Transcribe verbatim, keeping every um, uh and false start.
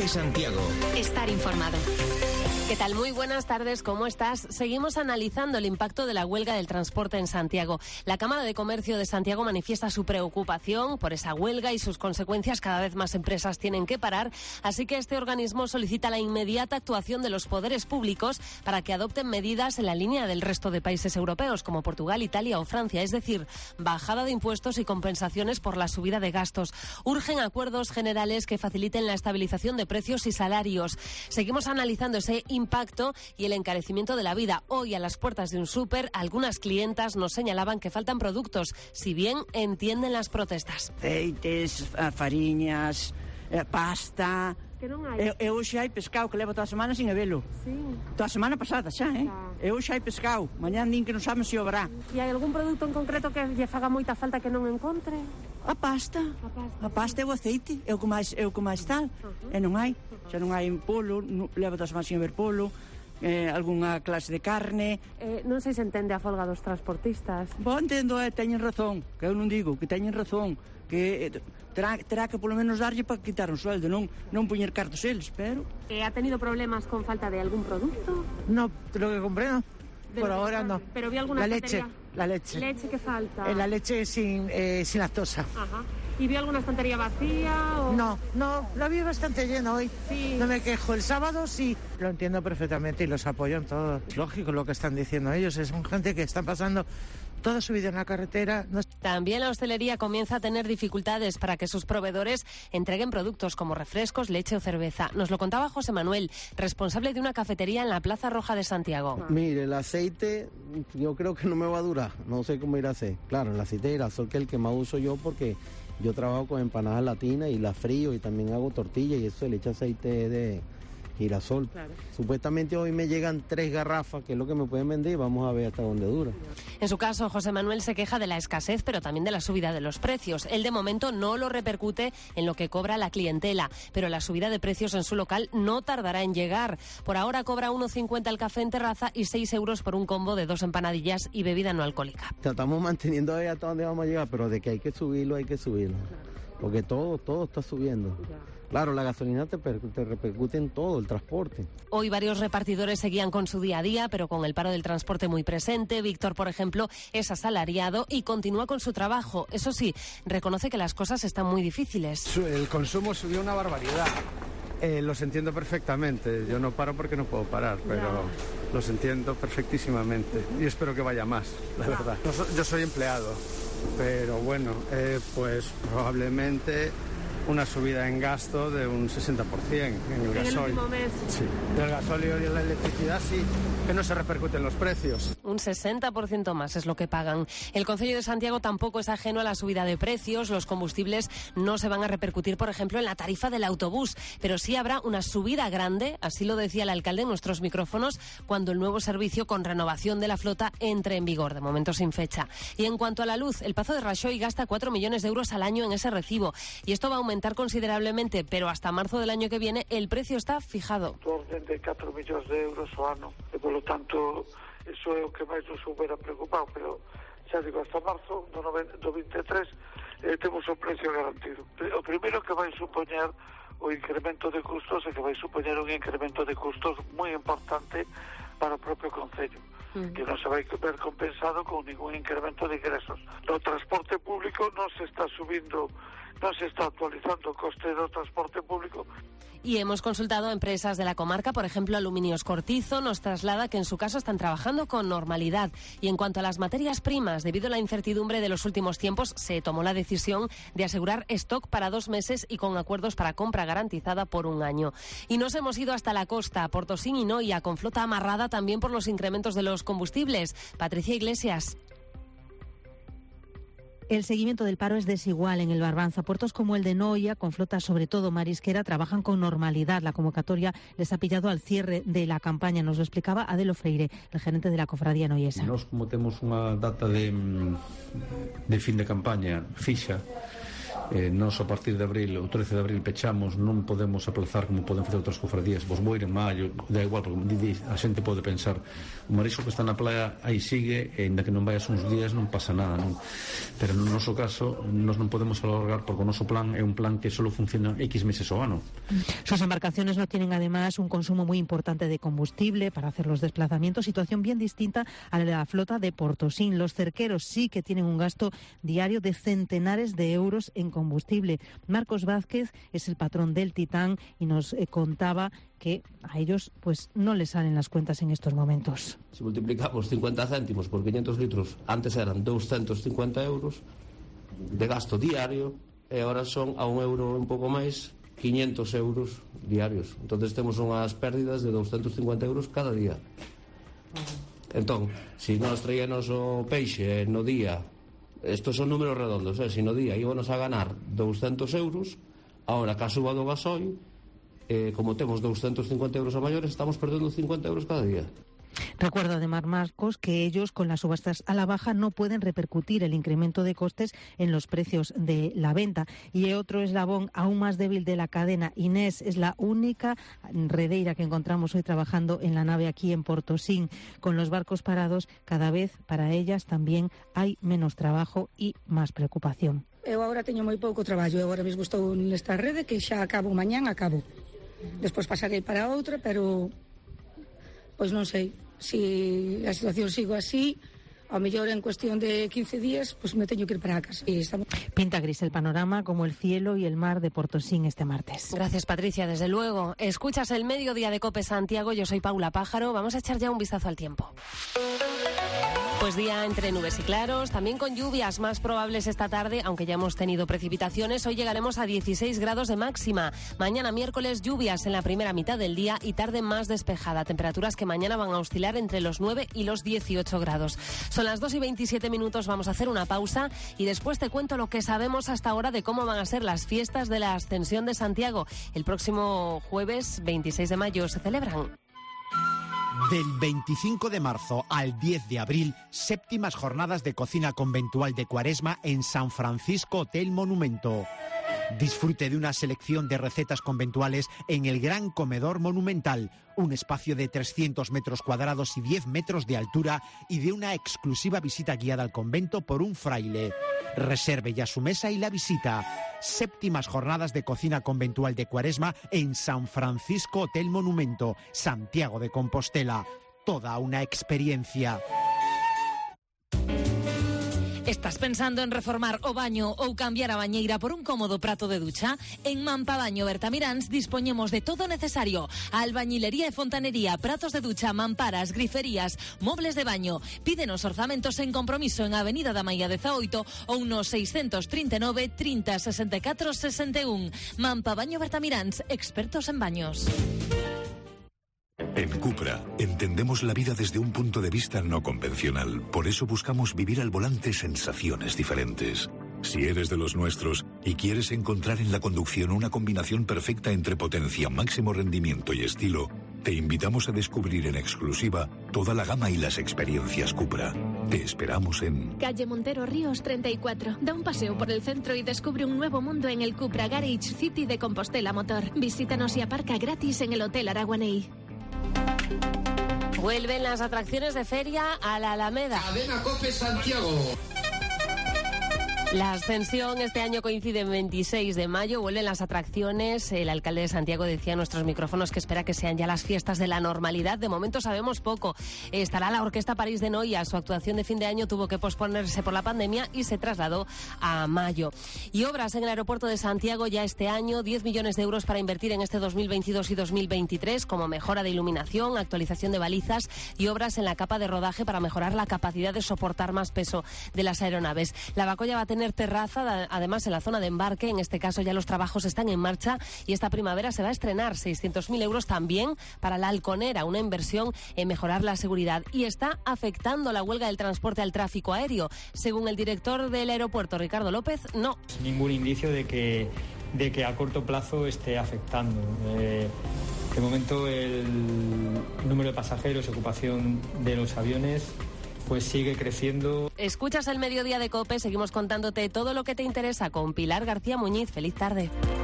Santiago. Estar informado. ¿Qué tal? Muy buenas tardes, ¿cómo estás? Seguimos analizando el impacto de la huelga del transporte en Santiago. La Cámara de Comercio de Santiago manifiesta su preocupación por esa huelga y sus consecuencias. Cada vez más empresas tienen que parar, así que este organismo solicita la inmediata actuación de los poderes públicos para que adopten medidas en la línea del resto de países europeos, como Portugal, Italia o Francia, es decir, bajada de impuestos y compensaciones por la subida de gastos. Urgen acuerdos generales que faciliten la estabilización de precios y salarios. Seguimos analizando ese impacto y el encarecimiento de la vida. Hoy, a las puertas de un súper, algunas clientas nos señalaban que faltan productos, si bien entienden las protestas. Aceites, fariñas, pasta. Que non hai. E, e hoxe hai pescado que leva toda a semana sin habelo. Sí. Toda a semana pasada xa, eh? Xa. E hoxe hai pescado. Mañán din que non saben se haberá. E hai algún produto en concreto que lle faga moita falta que non encontre? A pasta. A pasta. A pasta e o aceite. É o que máis, é o que máis tal. Uh-huh. E non hai. Xa non hai polo, no, leva toda a semana sin haber polo. Eh, algunha clase de carne. Eh, non sei se entende a folga dos transportistas. Bo, entendo, eh, teñen razón. Que eu non digo, que teñen razón. Que eh, terá, terá que polo menos darlle para quitar un sueldo, non non poñer cartos eles, pero... Eh, ¿Ha tenido problemas con falta de algún producto? No, lo que compré no. De Por lo que ahora compra. no. Pero vi alguna La leche, estantería. la leche. Leche que falta. Eh, la leche sin, eh, sin lactosa. Ajá. ¿Y vi alguna estantería vacía? O... No, no, la vi bastante llena hoy. Sí. No me quejo. El sábado sí. Lo entiendo perfectamente y los apoyo en todo. Es lógico lo que están diciendo ellos. Es son gente que están pasando toda su vida en la carretera. No... También la hostelería comienza a tener dificultades para que sus proveedores entreguen productos como refrescos, leche o cerveza. Nos lo contaba José Manuel, responsable de una cafetería en la Plaza Roja de Santiago. Mire, el aceite yo creo que no me va a durar. No sé cómo ir a hacer. Claro, el aceite de girasol que es el que más uso yo porque yo trabajo con empanadas latinas y las frío y también hago tortillas y eso se le echa aceite de girasol. Claro. Supuestamente hoy me llegan tres garrafas, que es lo que me pueden vender, y vamos a ver hasta dónde dura. En su caso, José Manuel se queja de la escasez, pero también de la subida de los precios. Él, de momento, no lo repercute en lo que cobra la clientela, pero la subida de precios en su local no tardará en llegar. Por ahora cobra uno cincuenta el café en terraza y seis euros por un combo de dos empanadillas y bebida no alcohólica. Estamos manteniendo ahí hasta dónde vamos a llegar, pero de que hay que subirlo, hay que subirlo. Porque todo, todo está subiendo. Claro, la gasolina te, per, te repercute en todo, el transporte. Hoy varios repartidores seguían con su día a día, pero con el paro del transporte muy presente. Víctor, por ejemplo, es asalariado y continúa con su trabajo. Eso sí, reconoce que las cosas están muy difíciles. El consumo subió una barbaridad. Eh, los entiendo perfectamente. Yo no paro porque no puedo parar, pero los entiendo perfectísimamente. Y espero que vaya más, la verdad. Yo soy empleado, pero bueno, eh, pues probablemente una subida en gasto de un sesenta por ciento en el gasoil. ¿En el último mes? Sí, del gasóleo y de la electricidad sí, que no se repercute en los precios. Un sesenta por ciento más es lo que pagan. El Concello de Santiago tampoco es ajeno a la subida de precios. Los combustibles no se van a repercutir, por ejemplo, en la tarifa del autobús, pero sí habrá una subida grande, así lo decía el alcalde en nuestros micrófonos, cuando el nuevo servicio con renovación de la flota entre en vigor, de momento sin fecha. Y en cuanto a la luz, el Pazo de Raxoi gasta cuatro millones de euros al año en ese recibo, y esto va a aumentar considerablemente, pero hasta marzo del año que viene el precio está fijado. Orden de catro millóns de euros ao ano, e polo tanto iso é o que máis nos hubiera preocupado, pero xa digo, hasta marzo do, do veintitrés eh, temos o precio garantido. O primeiro que vai supoñer o incremento de custos é que vai supoñer un incremento de custos moi importante para o propio Concello, mm. que non se vai ver compensado con ningún incremento de ingresos. No transporte público non se está subindo, non se está actualizando o coste do transporte público. Y hemos consultado a empresas de la comarca, por ejemplo, Aluminios Cortizo nos traslada que en su caso están trabajando con normalidad. Y en cuanto a las materias primas, debido a la incertidumbre de los últimos tiempos, se tomó la decisión de asegurar stock para dos meses y con acuerdos para compra garantizada por un año. Y nos hemos ido hasta la costa, Portosín y Noia, con flota amarrada también por los incrementos de los combustibles. Patricia Iglesias. El seguimiento del paro es desigual en el Barbanza. Puertos como el de Noia, con flota sobre todo marisquera, trabajan con normalidad. La convocatoria les ha pillado al cierre de la campaña. Nos lo explicaba Adelo Freire, el gerente de la cofradía noiesa. Nos, como temos unha data de, de fin de campaña fixa, eh, nos a partir de abril, o trece de abril pechamos, non podemos aplazar como poden facer outras cofradías, vos vou ir en maio, da igual, porque a xente pode pensar o marisco que está na playa aí sigue, e ainda que non vayas uns días non pasa nada, non? Pero no noso caso nos non podemos alargar porque o noso plan é un plan que solo funciona X meses ao ano. Sus embarcaciones no tienen además un consumo muy importante de combustible para hacer los desplazamientos, situación bien distinta a la flota de Portosín. Los cerqueros sí que tienen un gasto diario de centenares de euros en combustible. Marcos Vázquez es el patrón del Titán y nos eh, contaba que a ellos pues no les salen las cuentas en estos momentos. Si multiplicamos cincuenta céntimos por quinientos litros, antes eran doscientos cincuenta euros de gasto diario e ahora son a un euro un pouco máis, quinientos euros diarios. Entonces temos unhas pérdidas de doscientos cincuenta euros cada día. Entón, se si nós traíanos o peixe no día, estos son números redondos, eh? Se si no día íbamos a ganar doscientos euros, ahora que a suba do gasoil, eh, como temos doscientos cincuenta euros a maiores, estamos perdendo cincuenta euros cada día. Recuerdo además, Marcos, que ellos con las subastas a la baja no pueden repercutir el incremento de costes en los precios de la venta. Y otro eslabón aún más débil de la cadena, Inés, es la única redeira que encontramos hoy trabajando en la nave aquí en Portosín. Con los barcos parados, cada vez para ellas también hay menos trabajo y más preocupación. Eu agora teño moi pouco traballo, eu agora mesmo estou nesta rede que xa acabo mañán, acabo. Despois pasarei para outra, pero pois non sei, se a situación sigo así, ao mellor en cuestión de quince días, pues me teño que ir para casa. Y estamos... Pinta gris el panorama como el cielo y el mar de Portosín este martes. Gracias, Patricia, desde luego. Escuchas el Mediodía de COPE Santiago, yo soy Paula Pájaro. Vamos a echar ya un vistazo al tiempo. Pues día entre nubes y claros, también con lluvias más probables esta tarde, aunque ya hemos tenido precipitaciones. Hoy llegaremos a dieciséis grados de máxima. Mañana miércoles lluvias en la primera mitad del día y tarde más despejada. Temperaturas que mañana van a oscilar entre los nueve y los dieciocho grados. Son las dos y veintisiete minutos, vamos a hacer una pausa y después te cuento lo que sabemos hasta ahora de cómo van a ser las fiestas de la Ascensión de Santiago. El próximo jueves veintiséis de mayo se celebran. Del veinticinco de marzo al diez de abril, séptimas jornadas de cocina conventual de Cuaresma en San Francisco Hotel Monumento. Disfrute de una selección de recetas conventuales en el Gran Comedor Monumental, un espacio de trescientos metros cuadrados y diez metros de altura y de una exclusiva visita guiada al convento por un fraile. Reserve ya su mesa y la visita. Séptimas jornadas de cocina conventual de Cuaresma en San Francisco Hotel Monumento, Santiago de Compostela. Toda una experiencia. Estás pensando en reformar o baño ou cambiar a bañeira por un cómodo prato de ducha? En Mampabaño Bertamiráns dispoñemos de todo necesario: albañilería e fontanería, pratos de ducha, mamparas, griferías, mobles de baño. Pídenos orzamentos en compromiso en Avenida da Maia dezaoito ou no seiscentos trinta e nove, trinta, sesenta e catro, sesenta e un. Mampabaño Bertamiráns, expertos en baños. En Cupra entendemos la vida desde un punto de vista no convencional. Por eso buscamos vivir al volante sensaciones diferentes. Si eres de los nuestros y quieres encontrar en la conducción una combinación perfecta entre potencia, máximo rendimiento y estilo, te invitamos a descubrir en exclusiva toda la gama y las experiencias Cupra. Te esperamos en Calle Montero Ríos treinta y cuatro. Da un paseo por el centro y descubre un nuevo mundo en el Cupra Garage City de Compostela Motor. Visítanos y aparca gratis en el Hotel Araguaney. Vuelven las atracciones de feria a la Alameda. Cadena COPE Santiago. La Ascensión este año coincide en veintiséis de mayo, vuelven las atracciones. El alcalde de Santiago decía a nuestros micrófonos que espera que sean ya las fiestas de la normalidad. De momento sabemos poco. Estará la Orquesta París de Noia. Su actuación de fin de año tuvo que posponerse por la pandemia y se trasladó a mayo. Y obras en el aeropuerto de Santiago ya este año, diez millones de euros para invertir en este dos mil veintidós y dos mil veintitrés, como mejora de iluminación, actualización de balizas y obras en la capa de rodaje para mejorar la capacidad de soportar más peso de las aeronaves. La Bacoya va a tener terraza, además en la zona de embarque. En este caso ya los trabajos están en marcha y esta primavera se va a estrenar seiscientos mil euros también para la Halconera, una inversión en mejorar la seguridad. Y está afectando la huelga del transporte al tráfico aéreo. Según el director del aeropuerto, Ricardo López, no. Ningún indicio de que, de que a corto plazo esté afectando. Eh, de momento el número de pasajeros, ocupación de los aviones pues sigue creciendo. Escuchas el Mediodía de COPE, seguimos contándote todo lo que te interesa con Pilar García Muñiz. Feliz tarde.